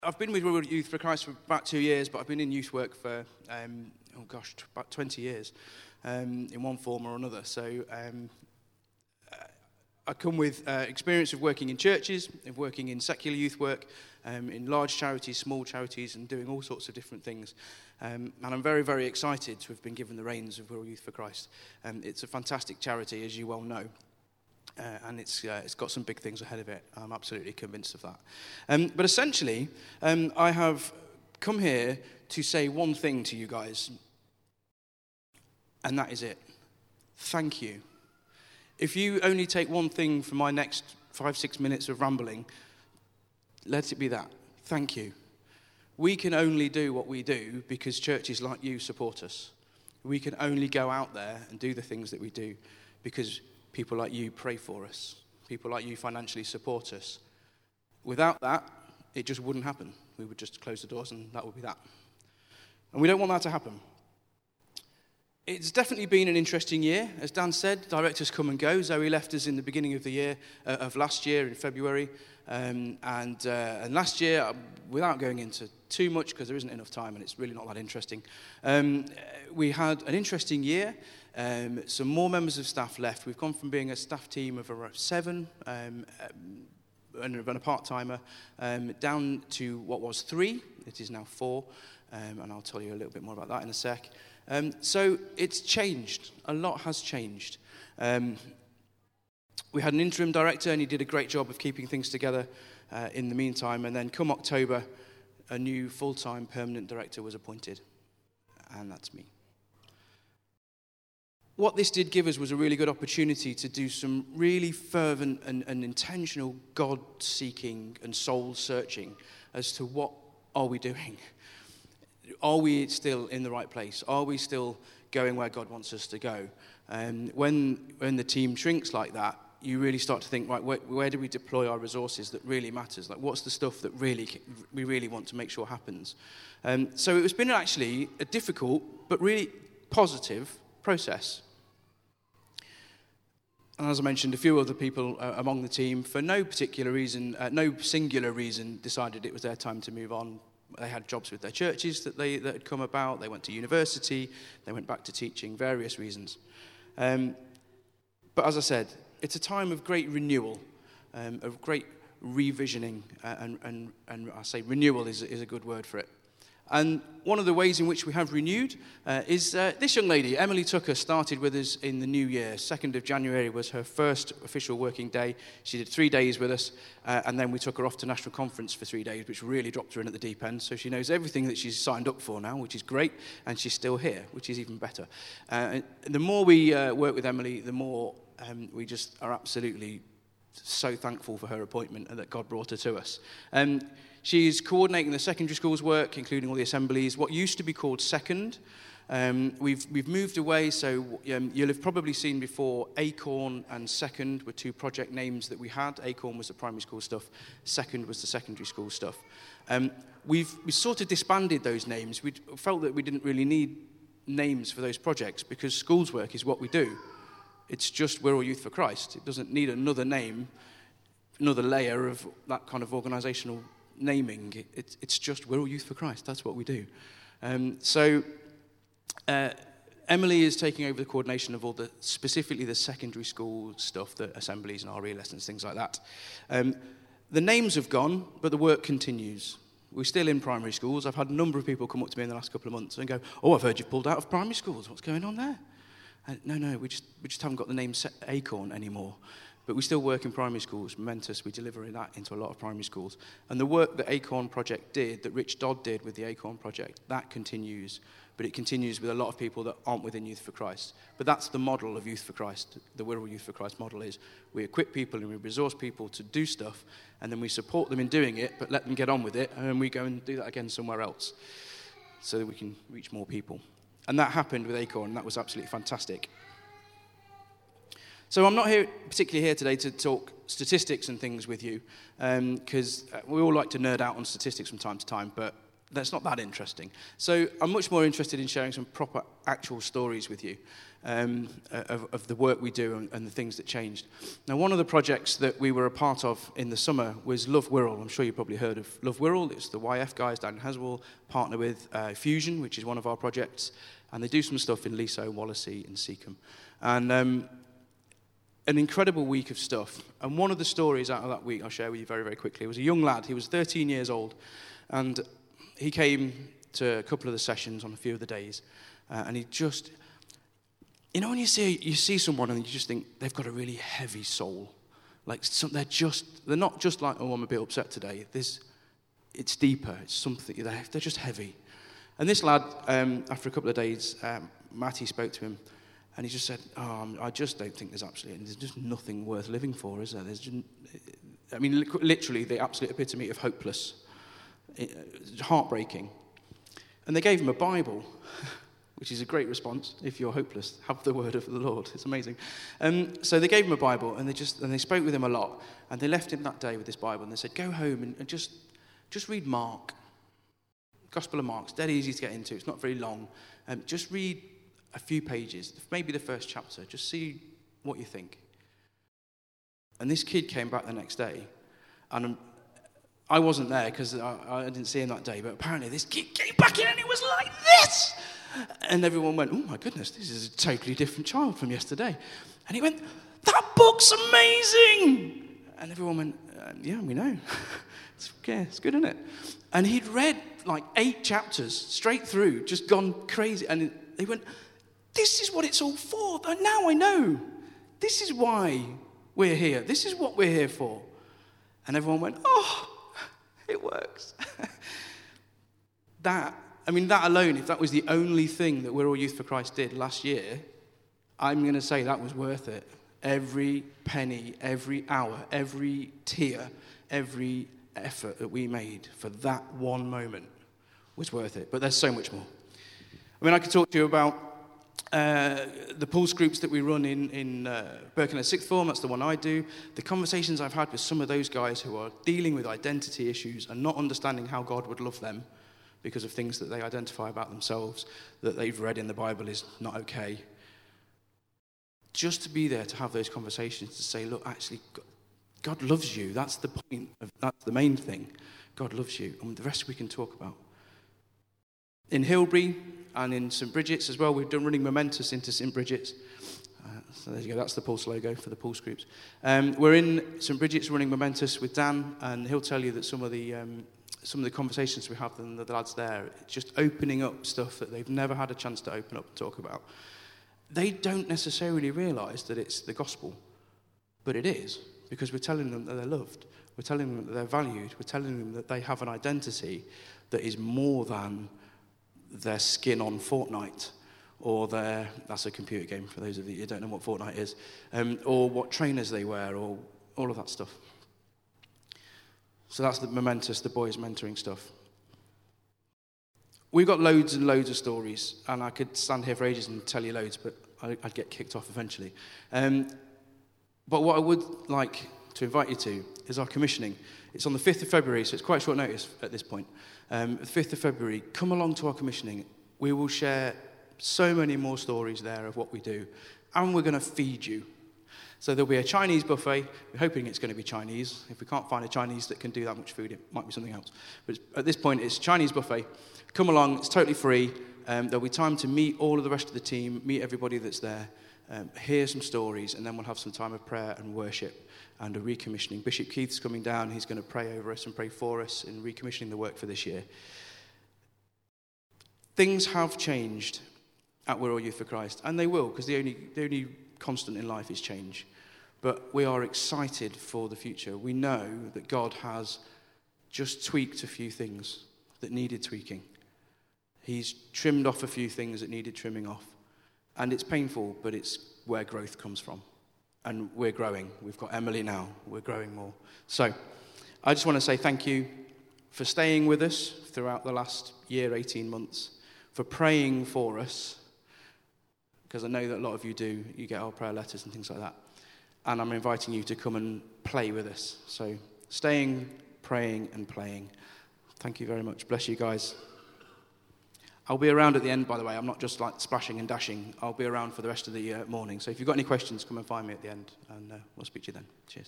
I've been with World Youth for Christ for about 2 years, but I've been in youth work for, about 20 years in one form or another. So I come with experience of working in churches, of working in secular youth work, in large charities, small charities, and doing all sorts of different things. And I'm very, very excited to have been given the reins of World Youth for Christ. It's a fantastic charity, as you well know. And it's got some big things ahead of it. I'm absolutely convinced of that. But essentially, I have come here to say one thing to you guys, and that is it. Thank you. If you only take one thing from my next 5-6 minutes of rambling, let it be that. Thank you. We can only do what we do because churches like you support us. We can only go out there and do the things that we do because people like you pray for us. People like you financially support us. Without that, it just wouldn't happen. We would just close the doors and that would be that. And we don't want that to happen. It's definitely been an interesting year. As Dan said, directors come and go. Zoe left us in the beginning of the year, of last year in February. And last year, without going into too much, because there isn't enough time and it's really not that interesting, we had an interesting year. Some more members of staff left. We've gone from being a staff team of around 7 and a part-timer down to what was 3. It is now 4, and I'll tell you a little bit more about that in a sec. So it's changed. A lot has changed. We had an interim director, and he did a great job of keeping things together in the meantime. And then come October, a new full-time permanent director was appointed, and that's me. What this did give us was a really good opportunity to do some really fervent and intentional God-seeking and soul-searching as to what are we doing? Are we still in the right place? Are we still going where God wants us to go? When the team shrinks like that, you really start to think, right, where do we deploy our resources that really matters? Like, what's the stuff that we really want to make sure happens? So it's been actually a difficult but really positive process. And as I mentioned, a few other people among the team, for no particular reason, no singular reason, decided it was their time to move on. They had jobs with their churches that had come about. They went to university. They went back to teaching, various reasons. But as I said, it's a time of great renewal, of great revisioning, and I say renewal is a good word for it. And one of the ways in which we have renewed is this young lady, Emily Tucker, started with us in the new year. 2nd of January was her first official working day. She did 3 days with us, and then we took her off to National Conference for 3 days, which really dropped her in at the deep end. So she knows everything that she's signed up for now, which is great, and she's still here, which is even better. The more we work with Emily, the more we just are absolutely so thankful for her appointment and that God brought her to us. She's coordinating the secondary school's work, including all the assemblies, what used to be called Second. We've moved away, so you'll have probably seen before Acorn and Second were 2 project names that we had. Acorn was the primary school stuff, Second was the secondary school stuff. We sort of disbanded those names. We felt that we didn't really need names for those projects because schools work is what we do. It's just We're All Youth for Christ. It doesn't need another name, another layer of that kind of organisational naming. It's just We're All Youth for Christ. That's what we do. So Emily is taking over the coordination of all specifically the secondary school stuff, the assemblies and RE lessons, things like that. The names have gone, but the work continues. We're still in primary schools. I've had a number of people come up to me in the last couple of months and go, "Oh, I've heard you've pulled out of primary schools. What's going on there?" No, we just haven't got the name Acorn anymore. But we still work in primary schools. Momentous, we deliver that into a lot of primary schools. And the work that Acorn Project did, that Rich Dodd did with the Acorn Project, that continues. But it continues with a lot of people that aren't within Youth for Christ. But that's the model of Youth for Christ. The We're All Youth for Christ model is we equip people and we resource people to do stuff, and then we support them in doing it, but let them get on with it, and then we go and do that again somewhere else so that we can reach more people. And that happened with Acorn, and that was absolutely fantastic. So I'm not particularly here today to talk statistics and things with you, because we all like to nerd out on statistics from time to time, but that's not that interesting. So I'm much more interested in sharing some proper, actual stories with you of the work we do and the things that changed. Now, one of the projects that we were a part of in the summer was Love Wirral. I'm sure you've probably heard of Love Wirral. It's the YF guys down in Haswell, partner with Fusion, which is one of our projects, and they do some stuff in Leasowe, Wallasey, and Seacombe. And an incredible week of stuff. And one of the stories out of that week I'll share with you very, very quickly. It was a young lad. He was 13 years old, and he came to a couple of the sessions on a few of the days, and he just, when you see someone and you just think they've got a really heavy soul, like they're not just like, oh, I'm a bit upset today. It's deeper. It's something. They're just heavy. And this lad, after a couple of days, Matty spoke to him, and he just said, "Oh, I just don't think there's just nothing worth living for, is there? Literally the absolute epitome of hopeless." Heartbreaking. And they gave him a Bible, which is a great response. If you're hopeless, have the word of the Lord. It's amazing. So they gave him a Bible, and they spoke with him a lot, and they left him that day with this Bible, and they said, go home and just read Mark. Gospel of Mark. It's dead easy to get into. It's not very long. Just read a few pages, maybe the first chapter. Just see what you think. And this kid came back the next day, and I wasn't there because I didn't see him that day, but apparently this kid came back in and he was like this. And everyone went, oh my goodness, this is a totally different child from yesterday. And he went, that book's amazing. And everyone went, yeah, we know. It's good, isn't it? And he'd read like 8 chapters straight through, just gone crazy. And he went, this is what it's all for. And now I know. This is why we're here. This is what we're here for. And everyone went, oh, it works. That alone, if that was the only thing that Wirral Youth for Christ did last year, I'm going to say that was worth it. Every penny, every hour, every tear, every effort that we made for that one moment was worth it. But there's so much more. I could talk to you about the pulse groups that we run in Birkenhead Sixth Form. That's the one I do. The conversations I've had with some of those guys who are dealing with identity issues and not understanding how God would love them because of things that they identify about themselves that they've read in the Bible is not okay. Just to be there to have those conversations, to say, look, actually, God loves you. That's the point. That's the main thing. God loves you. And the rest we can talk about. In Hilbury and in St. Bridget's as well, we've done running Momentous into St. Bridget's. So there you go, that's the Pulse logo for the Pulse groups. We're in St. Bridget's running Momentous with Dan, and he'll tell you that some of the conversations we have with the lads there, it's just opening up stuff that they've never had a chance to open up and talk about. They don't necessarily realise that it's the gospel, but it is, because we're telling them that they're loved. We're telling them that they're valued. We're telling them that they have an identity that is more than their skin on Fortnite, or that's a computer game for those of you who don't know what Fortnite is, or what trainers they wear, or all of that stuff. So that's the Momentous, the boys mentoring stuff. We've got loads and loads of stories, and I could stand here for ages and tell you loads, but I'd get kicked off eventually. But what I would like to invite you to is our commissioning. It's on the 5th of February, so it's quite short notice at this point. The 5th of February, come along to our commissioning. We will share so many more stories there of what we do, and we're going to feed you. So there'll be a Chinese buffet. We're hoping it's going to be Chinese. If we can't find a Chinese that can do that much food, it might be something else. But at this point, it's Chinese buffet. Come along. It's totally free. There'll be time to meet all of the rest of the team, meet everybody that's there, hear some stories, and then we'll have some time of prayer and worship and a recommissioning. Bishop Keith's coming down. He's going to pray over us and pray for us in recommissioning the work for this year. Things have changed at Wirral Youth for Christ, and they will, because the only constant in life is change. But we are excited for the future. We know that God has just tweaked a few things that needed tweaking. He's trimmed off a few things that needed trimming off. And it's painful, but it's where growth comes from. And we're growing. We've got Emily now. We're growing more. So I just want to say thank you for staying with us throughout the last year, 18 months, for praying for us, because I know that a lot of you do. You get our prayer letters and things like that. And I'm inviting you to come and play with us. So staying, praying, and playing. Thank you very much. Bless you guys. I'll be around at the end, by the way. I'm not just like splashing and dashing. I'll be around for the rest of the morning. So if you've got any questions, come and find me at the end, and we'll speak to you then. Cheers.